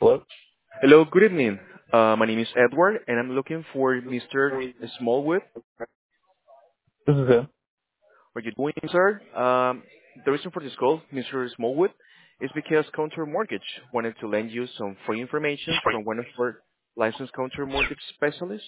Hello? Hello, good evening. My name is Edward, and I'm looking for Mr. Smallwood. This is him. What are you doing, sir? The reason for this call, Mr. Smallwood, is because Counter Mortgage wanted to lend you some free information from one of our licensed Counter Mortgage specialists.